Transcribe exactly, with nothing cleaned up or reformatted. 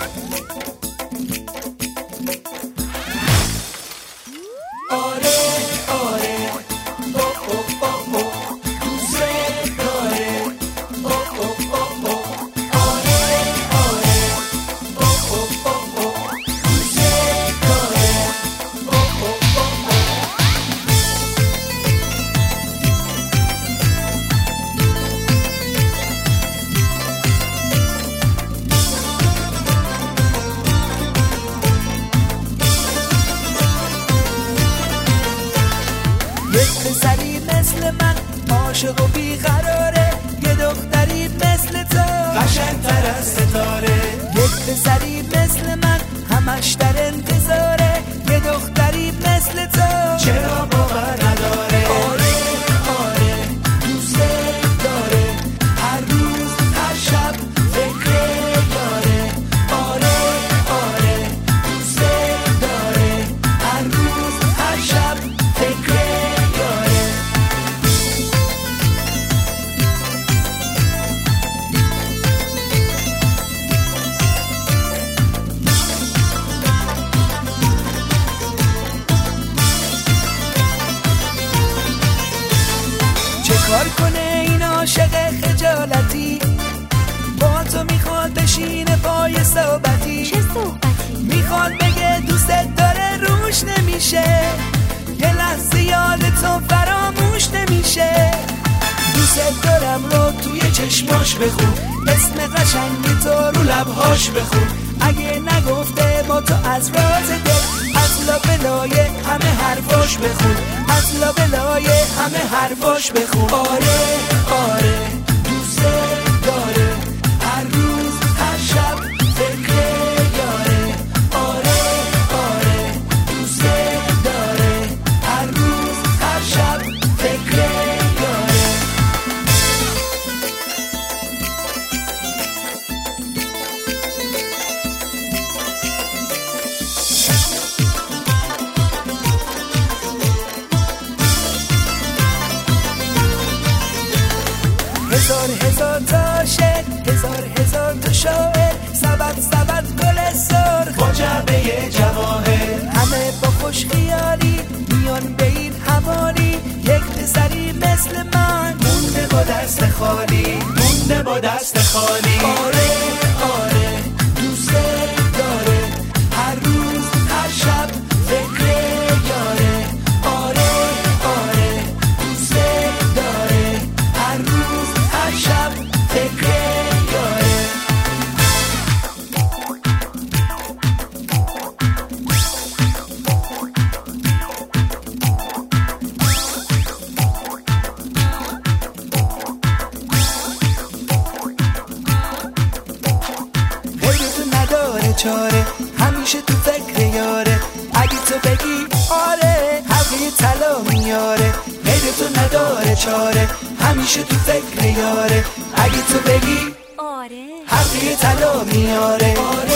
پسری مثل من عاشق و بیقراره، یه دختری مثل تو قشنگ‌تر از ستاره. یک پسری مثل من همش در انتظاره، یه دختری مثل تو چرا باور نداره؟ آره آره دوست داره، هر روز هر شب فکر یاره. آره آره دوست داره، هر روز هر شب فکر یاره. چه کار کنه این عاشق خجالتی، با تو میخواد بشینه پای صحبتی. چه صحبتی؟ میخواد بگه دوستت داره روش نمیشه، یه لحظه یاد تو فراموش نمیشه. دوست دارم رو توی چشماش بخون، اسم قشنگی تو رو لبهاش بخون. اگه نگفته با تو از راز دل، از لابلای همه حرفاش بخون، از لابلای همه حرفاش بخون. آره آره دوست داره، هر روز هر شب فکر یاره. آره آره دوست داره، هر روز هر شب فکر یاره. هزار هزار تا شعر، هزار هزار تا شاعر، سبد سبد گل سرخ با جعبه جواهر، همه با خوش خیالی میان به این حوالی. یک پسری مثل من مونده با دست خالی، مونده با دست خالی. آره آره دوست داره، هر روز هر شب فکر یاره. آره آره دوست داره، هر روز هر شب فکر یاره. غیر تو نداره چاره، همیشه تو فکر یاره. اگه تو بگی آره حقی طلا میاره. غیر تو نداره چاره، همیشه تو فکر یاره. اگه تو بگی آره حقی طلا میاره. آره